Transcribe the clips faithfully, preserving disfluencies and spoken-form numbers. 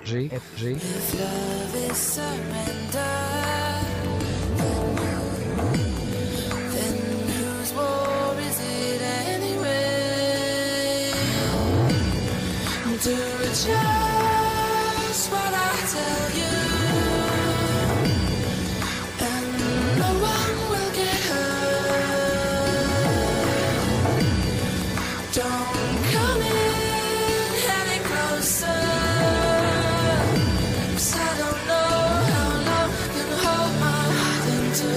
G F G. If love is surrender, then whose war is it anyway? Do just what I tell you, and no one will get hurt. Don't come in any closer, 'cause I don't know how long I can hold my heart into.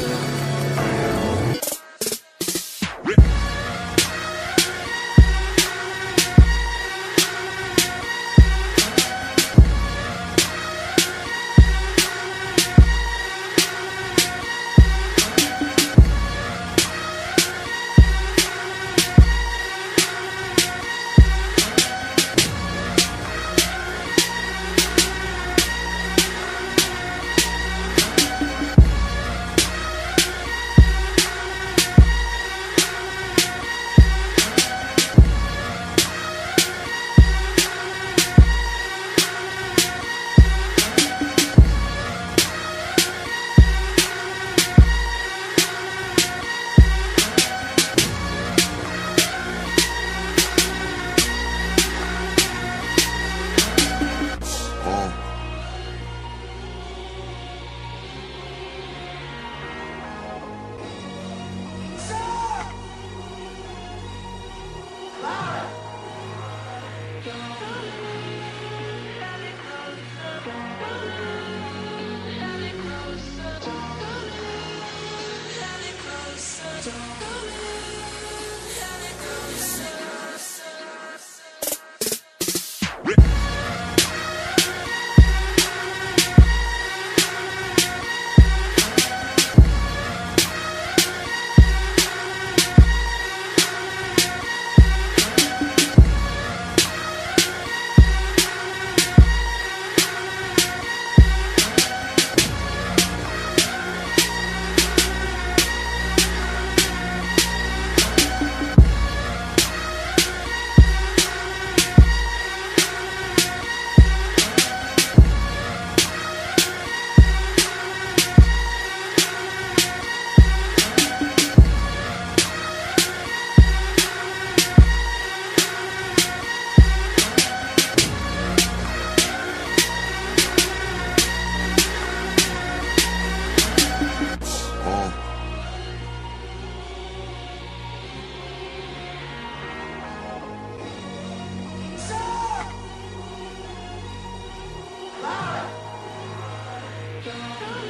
Bye.